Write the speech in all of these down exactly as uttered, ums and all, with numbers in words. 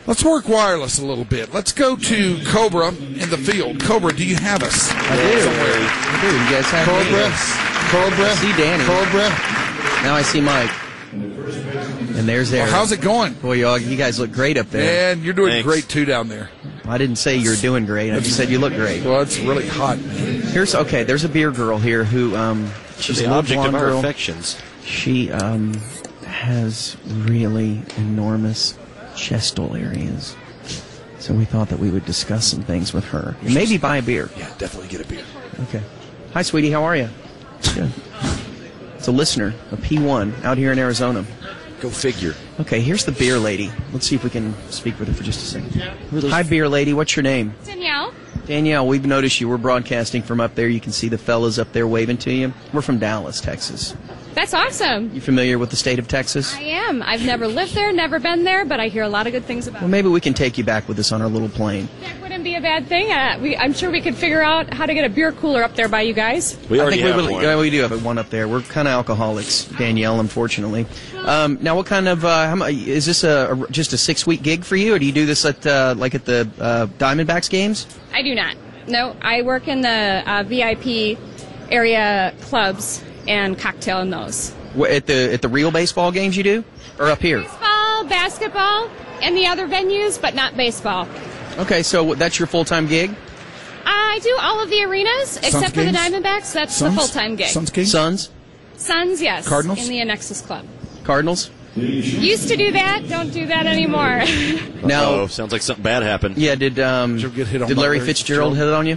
Let's work wireless a little bit. Let's go to Cobra in the field. Cobra, do you have us? I do. Somewhere? I do. You guys have Cobra. me. Cobra. I see Danny. Cobra. Now I see Mike. And there's Aaron. Well, how's it going? Boy, y'all, you guys look great up there. Man, you're doing Thanks. great, too, down there. I didn't say you were doing great. I just said you look great. Well, it's really hot, man. Here's okay. There's a beer girl here who um, she's the a little object of blonde our girl. affections. She um, has really enormous chestal areas. So we thought that we would discuss some things with her. And maybe buy a beer. Yeah, definitely get a beer. Okay. Hi, sweetie. How are you? Good. It's a listener, a P one, out here in Arizona. Go figure. Okay, here's the beer lady. Let's see if we can speak with her for just a second. Hi, beer lady. What's your name? Danielle. Danielle, we've noticed you. We're broadcasting from up there. You can see the fellas up there waving to you. We're from Dallas, Texas. That's awesome. You familiar with the state of Texas? I am. I've never lived there, never been there, but I hear a lot of good things about Well, maybe we can take you back with us on our little plane. it. That wouldn't be a bad thing. Uh, we, I'm sure we could figure out how to get a beer cooler up there by you guys. We I already think have we, really, one. yeah, we do have one up there. We're kind of alcoholics, Danielle, unfortunately. Um, now, what kind of uh, how, mu- is this a, a just a six week gig for you, or do you do this at uh, like at the uh, Diamondbacks games? I do not. No, I work in the uh, V I P area clubs and cocktail in those. Wh- At the at the real baseball games you do, or up here? Baseball, basketball, and the other venues, but not baseball. Okay, so that's your full time gig. I do all of the arenas except for the games? Diamondbacks. That's Suns? the full-time gig. Suns game? Suns, Suns, yes. Cardinals? In the Annexus Club. Cardinals. Used to do that. Don't do that anymore. Now, Oh, sounds like something bad happened. yeah, did um, Did you get hit on did by Larry Larry Fitzgerald hit on you?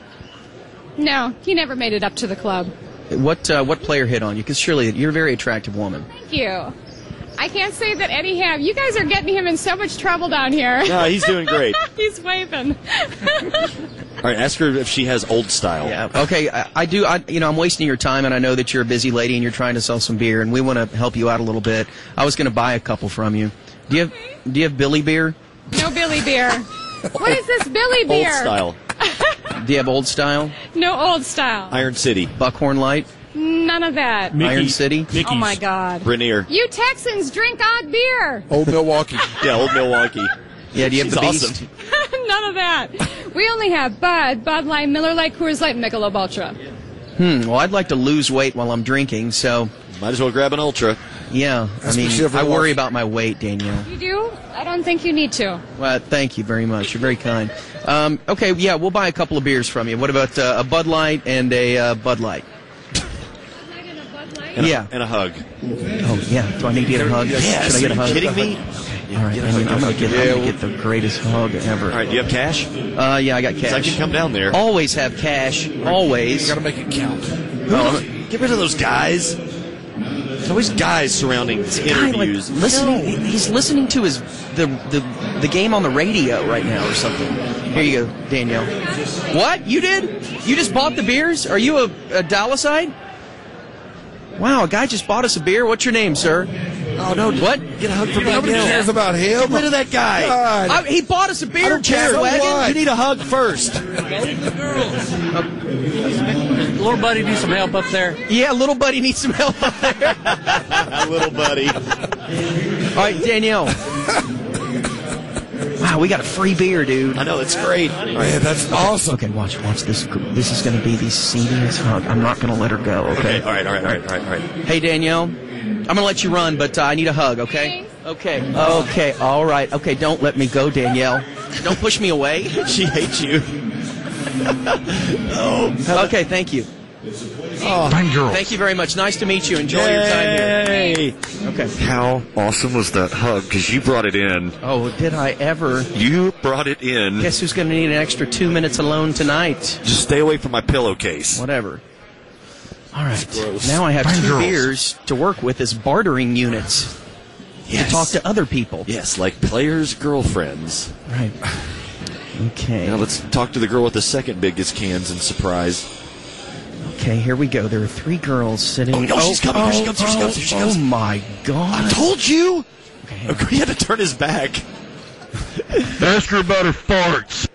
No, he never made it up to the club. What uh, what player hit on you? Because surely you're a very attractive woman. Thank you. I can't say that Eddie have. You guys are getting him in so much trouble down here. No, he's doing great. He's waving. All right, ask her if she has old style. Yeah. Okay. I, I do. I, you know, I'm wasting your time, and I know that you're a busy lady and you're trying to sell some beer, and we want to help you out a little bit. I was going to buy a couple from you. Do you have Do you have Billy beer? No Billy beer. What is this Billy Old beer? style. Do you have Old Style? No old style. Iron City. Buckhorn Light? None of that. Iron City? Oh my God. Rainier. You Texans drink odd beer. Old Milwaukee. Yeah, Old Milwaukee. Yeah. Do you have She's the Beast? awesome. None of that. We only have Bud, Bud Light, Miller Lite, Coors Light, and Michelob Ultra. Hmm. Well, I'd like to lose weight while I'm drinking, so Might as well grab an Ultra. yeah. I That's mean, what you have I for worry lunch. about my weight, Danielle. You do? I don't think you need to. Well, thank you very much. You're very kind. Um, okay, yeah, we'll buy a couple of beers from you. What about uh, a Bud Light and a uh, Bud Light? And Yeah. A, and a hug. Oh, yeah. Do I need to get a hug? Yes. Should I get a hug? Are you kidding me? All right, I mean, I'm going to get, I'm gonna get the greatest hug ever. All right, do you have cash? Uh, yeah, I got 'Cause I cash. can come down there. Always have cash. Always. You got to make it count. Oh, Get rid of those guys. There's always guys surrounding guy, like, interviews. listening. He's listening to his the, the the game on the radio right now or something. Here you go, Danielle. What? You did? You just bought the beers? Are you a, a Dallasite? Wow, a guy just bought us a beer. What's your name, sir? Oh, no. What? Get a hug from Nobody Danielle. cares about him. Get rid of that guy. God. I, he bought us a I beer, don't care. So Wagon. what? You need a hug first. Little buddy needs some help up there. Yeah, little buddy needs some help up there. Little buddy. All right, Danielle. Wow, we got a free beer, dude. I know, it's great. Man, that's awesome. Okay, watch, watch this. This is going to be the seediest hug. I'm not going to let her go. Okay. Okay, all right, all right, all right, all right, all right. Hey, Danielle. I'm going to let you run, but uh, I need a hug. Okay. Okay. Okay. All right. Okay. Don't let me go, Danielle. Don't push me away. She hates you. Okay. Thank you. Fine girl. Thank you very much. Nice to meet you. Enjoy your time here. Hey. Okay. How awesome was that hug? Because you brought it in. Oh, did I ever? You brought it in. Guess who's going to need an extra two minutes alone tonight? Just stay away from my pillowcase. Whatever. All right. Now I have Fine two girls. beers to work with as bartering units Yes. to talk to other people. Yes, like players' girlfriends. Right. Okay. Now let's talk to the girl with the second biggest cans and surprise. Okay, here we go. There are three girls sitting. Oh, no, she's coming. Here she comes, here she comes, here she comes. Oh, my God. I told you! Okay, hang on. He had to turn his back. Ask her about her farts.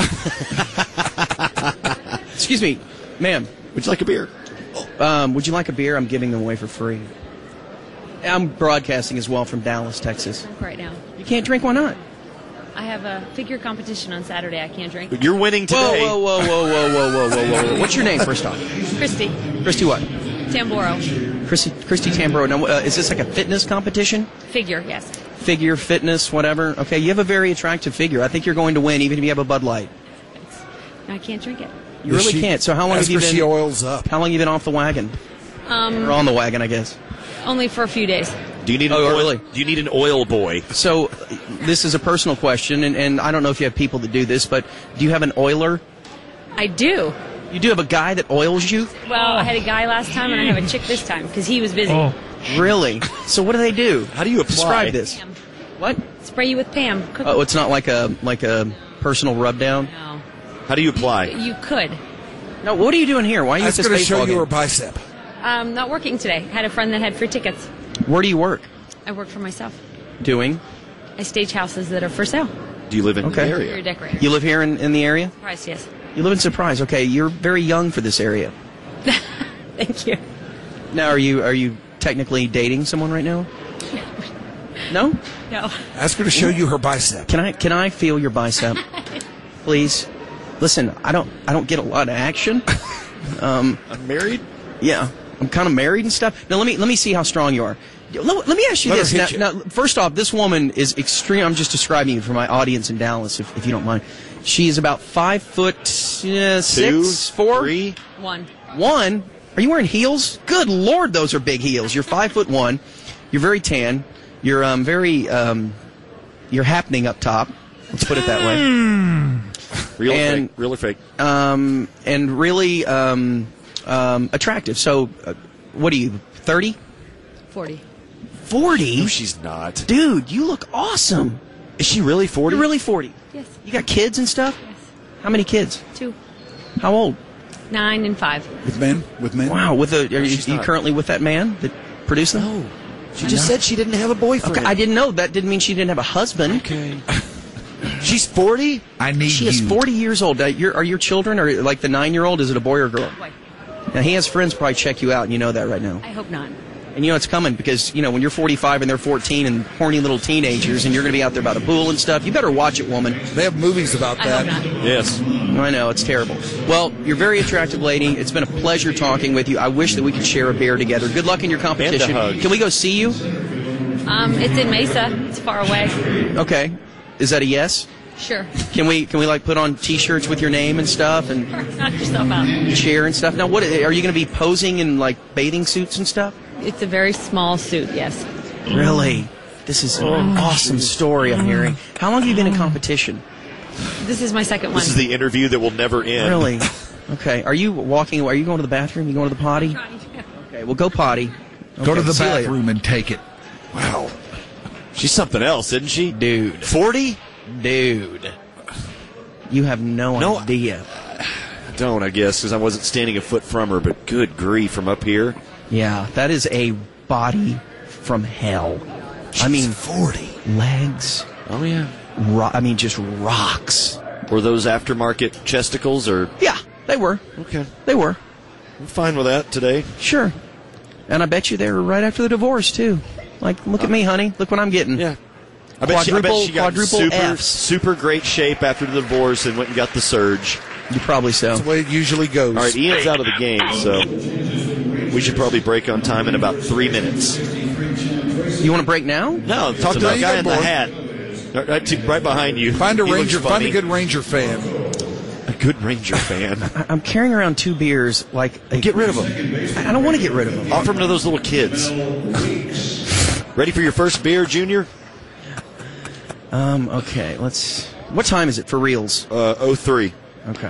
Excuse me, ma'am. Would you like a beer? Um, would you like a beer? I'm giving them away for free. I'm broadcasting as well from Dallas, Texas. Right now. You can't drink? Why not? I have a figure competition on Saturday. I can't drink. You're winning today. Whoa, whoa, whoa, whoa, whoa, whoa, whoa, whoa, whoa. What's your name, first off? Christy Christy what? Tamboro. Christy, Christy Tamboro. Now, uh, is this like a fitness competition? Figure, yes. Figure, fitness, whatever? Okay, you have a very attractive figure. I think you're going to win, even if you have a Bud Light. I can't drink it. You really She- can't. So how long have Ask you her been? she oils up. How long have you been off the wagon? Um, Or on the wagon, I guess. only for a few days. Do you need an Oh, oil? really? Do you need an oil boy? So, this is a personal question, and, and I don't know if you have people that do this, but do you have an oiler? I do. You do have a guy that oils you? Well, I had a guy last time, and I have a chick this time because he was busy. Oh. Really? So what do they do? How do you apply? Describe this. Pam. What? Spray you with Pam. Cook- Oh, it's not like a like a personal rub down? no. How do you apply? You could. No, what are you doing here? Why are you I at was this going to show baseball you her game? bicep. Um, not working today. Had a friend that had free tickets. Where do you work? I work for myself. Doing? I stage houses that are for sale. Do you live in Okay. the You're a area? decorator. You live here in, in the area? Price, yes. You live in Surprise. Okay, you're very young for this area. Thank you. Now, are you are you technically dating someone right now? No? No. Ask her to show you her bicep. Can I can I feel your bicep, please? Listen, I don't I don't get a lot of action. Um, I'm married. yeah, I'm kind of married and stuff. Now let me let me see how strong you are. Let, let me ask you Let her this. hit Now, you. now, first off, this woman is extreme. I'm just describing you for my audience in Dallas, if, if you don't mind. She is about five foot uh, six, Two, four, three. One. one. Are you wearing heels? Good Lord, those are big heels. You're five foot one. You're very tan. You're um, very um, you're happening up top. Let's put it that way. Real or And- fake? Real or fake? Um, and really um, um, attractive. So, uh, what are you? Thirty? Forty. Forty? No, she's not. Dude, you look awesome. Is she really forty? You're really forty. Yes. You got kids and stuff? Yes. How many kids? Two. How old? Nine and five. With men? With men? Wow. With a, are you, she's you not. currently with that man that produced them? No. She just said she didn't have a boyfriend. Okay, I didn't know. That didn't mean she didn't have a husband. Okay. She's forty? I need She is you. forty years old. Uh, your, are your children, or like the nine-year-old, is it a boy or a girl? Boy. Now, he has friends probably check you out, and you know that right now. I hope not. And you know it's coming because, you know, when you're forty-five and they're fourteen and horny little teenagers and you're going to be out there by the pool and stuff, you better watch it, woman. They have movies about I hope that. not. Yes. I know, it's terrible. Well, you're a very attractive lady. It's been a pleasure talking with you. I wish that we could share a beer together. Good luck in your competition. And a hug. Can we go see you? Um, it's in Mesa. It's far away. Okay. Is that a yes? Sure. Can we can we like put on T-shirts with your name and stuff and Knock yourself out. chair and stuff? Now, what are you going to be posing in like bathing suits and stuff? It's a very small suit, yes. Really? This is an awesome story I'm hearing. How long have you been in competition? This is my second one. This is the interview that will never end. Really? Okay. Are you walking? Are you going to the bathroom? You going to the potty? Okay. Well, go potty. Go to Okay, the see you later. bathroom and take it. Wow. She's something else, isn't she? Dude. forty? Dude. You have no, No, idea. Don't, I guess, because I wasn't standing a foot from her, but good grief, from up here. Yeah, that is a body from hell. I mean, forty. legs. Oh, yeah. Ro- I mean, just rocks. Were those aftermarket chesticles, or... Yeah, they were. Okay. They were. I'm fine with that today. Sure. And I bet you they were right after the divorce, too. Like, look at me, honey. Look what I'm getting. Yeah. I bet, she, I bet Quadruple- she got quadruple super, Fs. super great shape after the divorce and went and got the surge. You probably so. That's the way it usually goes. All right, Ian's out of the game, so we should probably break on time in about three minutes. You want to break now? No, talk to No, that you guy got in the bored. hat. Right, to- right behind you. Find a He looks Ranger. Find funny. a good Ranger fan. A good Ranger fan. I- I'm carrying around two beers. Like, a- Get rid of them. I I don't want to get rid of them. Offer them to those little kids. Ready for your first beer, Junior? Um. Okay. Let's. What time is it for reals? Uh, oh three. Okay.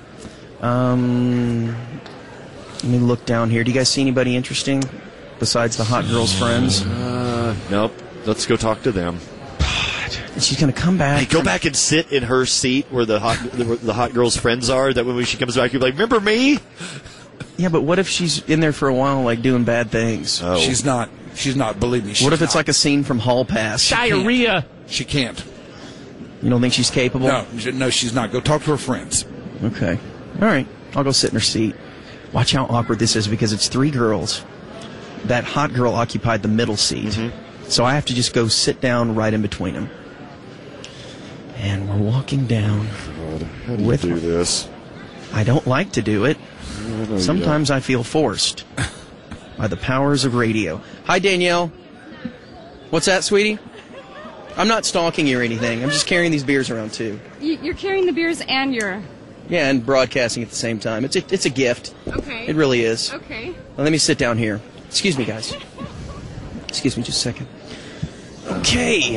Um. Let me look down here. Do you guys see anybody interesting besides the hot girl's friends? Uh, nope. Let's go talk to them. And she's gonna come back. Hey, go back and sit in her seat where the hot the, the hot girl's friends are. That when she comes back, you're like, remember me? Yeah, but what if she's in there for a while, like doing bad things? Oh. She's not. She's not. Believe me. She's What if it's not. like a scene from Hall Pass? Diarrhea. She can't. You don't think she's capable? No. she- No, she's not. Go talk to her friends. Okay. All right. I'll go sit in her seat. Watch how awkward this is because it's three girls. That hot girl occupied the middle seat. So I have to just go sit down right in between them. And we're walking down. God, how do you With- do this? I don't like to do it. I Sometimes I feel forced by the powers of radio. Hi, Danielle. What's that, sweetie? I'm not stalking you or anything. I'm just carrying these beers around, too. You- You're carrying the beers and you're... Yeah, and broadcasting at the same time. It's a, it's a gift. Okay. It really is. Okay. Well, let me sit down here. Excuse me, guys. Excuse me just a second. Okay.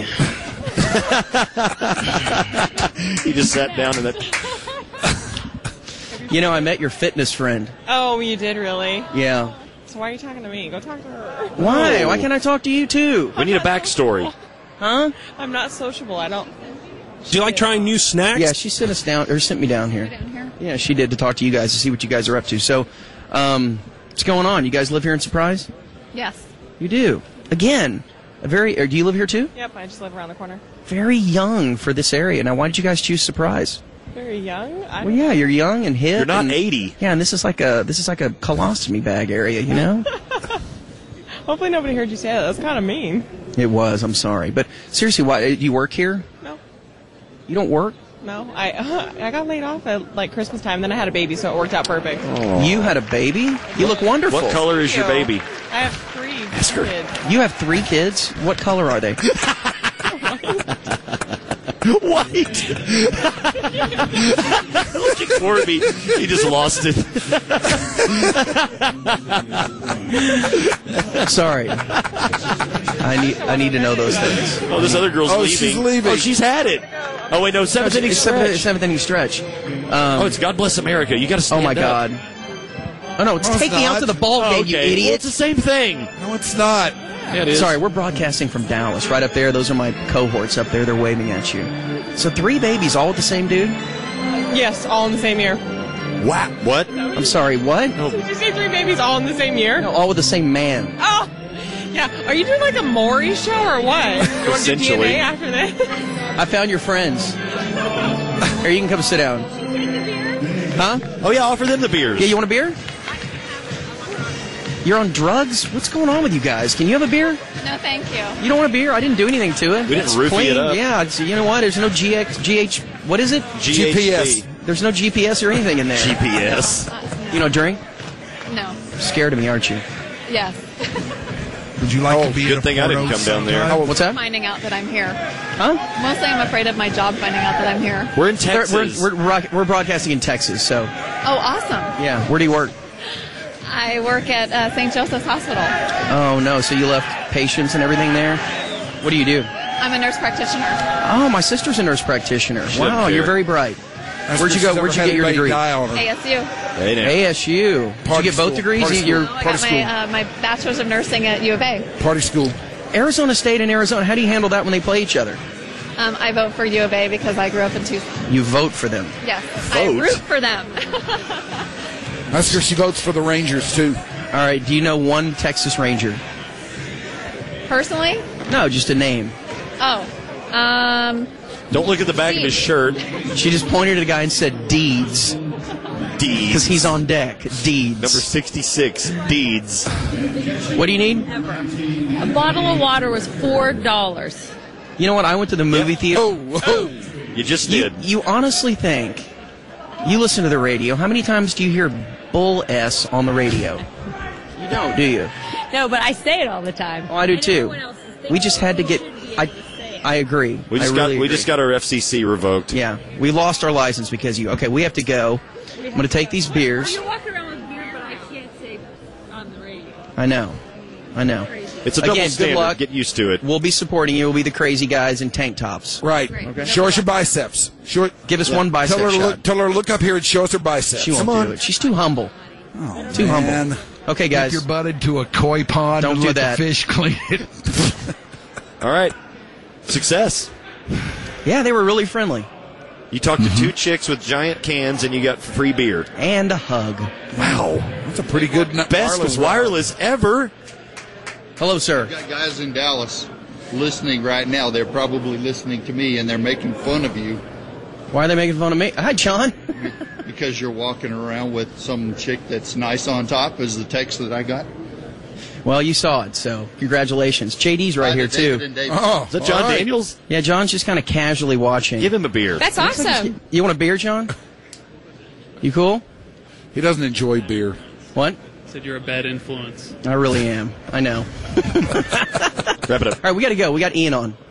He just sat down in that. You know, I met your fitness friend. Oh, you did really? Yeah. So why are you talking to me? Go talk to her. Why? Why can't I talk to you, too? We need a backstory. Huh? I'm not sociable. I don't. Do you like trying new snacks? Yeah, she sent us down, or sent me down here. Down here? Yeah, she did, to talk to you guys, to see what you guys are up to. So, um, what's going on? You guys live here in Surprise? Yes. You do. Again, a very. Or do you live here too? Yep, I just live around the corner. Very young for this area. Now, why did you guys choose Surprise? Very young. I Well, yeah, you're young and hip. You're not and- eighty. Yeah, and this is like a this is like a colostomy bag area, you know. Hopefully nobody heard you say that. That's kind of mean. It was. I'm sorry, but seriously, why do you work here? No, You don't work. no. I uh, I got laid off at like Christmas time. Then I had a baby, so it worked out perfect. You had a baby. You look wonderful. What color is your Thank baby? you. I have three kids. You have three kids. What color are they? White. Look at Corby. He just lost it. Sorry. I need I need to know those things. Oh, this other girl's Oh, leaving. she's leaving. Oh, she's had it. Oh, wait, no, seventh inning It's seventh, stretch. seventh inning stretch. Um, Oh, it's God Bless America. You got to stand oh my up. God. Oh no, it's No, it's take me out not. to the ball Oh, game, okay. you Well, idiot. it's the same thing. No, it's not. Yeah, it is. Sorry, we're broadcasting from Dallas, right up there. Those are my cohorts up there. They're waving at you. So three babies, all with the same dude? Yes, all in the same year. Wow. What? I'm sorry, what? Did you say three babies all in the same year? No, all with the same man. Oh, yeah. Are you doing like a Maury show or what? You want to do D N Essentially. A after this? I found your friends. Here, you can come sit down. Huh? Oh, yeah, offer them the beers. Yeah, you want a beer? You're on drugs? What's going on with you guys? Can you have a beer? No, thank you. You don't want a beer? I didn't do anything to it. We didn't It's roofie clean. it up. Yeah, it's, you know what? There's no G X, G H, what is it? G H D. G P S. There's no G P S or anything in there. G P S. You know, drink? No. Scared of me, aren't you? Yes. Would you like Oh, to be good in a thing I didn't porno come down there. sometime? What's that? Finding out that I'm here. Huh? Mostly I'm afraid of my job finding out that I'm here. We're in We're, Texas. we're, we're, rock- we're broadcasting in Texas, so Oh, awesome. yeah. Where do you work? I work at uh, Saint Joseph's Hospital. Oh no, so you left patients and everything there? What do you do? I'm a nurse practitioner. Oh, my sister's a nurse practitioner. Shouldn't Wow, care. you're very bright. That's Where'd you what go? she's Where'd you ever get your had anybody degree? die on her. A S U. Hey, now. A S U. Did you Party get both school. degrees? Party You- you're- school. I Party got my, school. uh, my bachelor's of nursing at U of A. Party school. Arizona State and Arizona. How do you handle that when they play each other? Um, I vote for U of A because I grew up in Tucson. You vote for them. Yes. I Vote? root for them. That's because she votes for the Rangers, too. All right. Do you know one Texas Ranger? Personally? No, just a name. Oh. Um, Don't look at the back of his shirt. She just pointed at a guy and said Deeds Deeds. because he's on deck. Deeds. Number sixty-six, Deeds. What do you need? A bottle of water was four dollars. You know what? I went to the movie theater. Oh, oh. You just You, did. you honestly think you listen to the radio? How many times do you hear Bull S on the radio? You don't, do you? No, but I say it all the time. Oh, I do And too. everyone else is thinking We just had to get. it should be I, able to say it. I agree. We just I got really we agree. just got our F C C revoked. Yeah, we lost our license because you. Okay, we have to go. I'm going to take these beers. You're walking around with beer, but I can't say on the radio. I know. I know. It's a double Again, good standard. luck. Get used to it. We'll be supporting you. We'll be the crazy guys in tank tops. Right. Okay. Show us your biceps. Show it. Give us one bicep Tell her, to shot. look, tell her to look up here and show us her biceps. She won't Come on. do it. She's too humble. Oh, Too man. humble. Okay, guys. Take your butt into a koi pond Don't and do let that. the fish clean it. All right. Success. Yeah, they were really friendly. You talked to two chicks with giant cans and you got free beer. And a hug. Wow. That's a pretty good n- Best wireless. wireless ever. Hello, sir. Got guys in Dallas listening right now. They're probably listening to me and they're making fun of you Why are they making fun of me? Hi, John. because you're walking around with some chick that's nice on top, is the text that I got. Well, you saw it, so congratulations. J D's right here, too. Oh, Is that John all right. Daniels? Yeah, John's just kind of casually watching. Give him a beer. That's awesome. You want a beer, John? You cool? He doesn't enjoy beer. What? Said you're a bad influence. I really am. I know. Wrap it up. All right, we got to go. We got Ian on.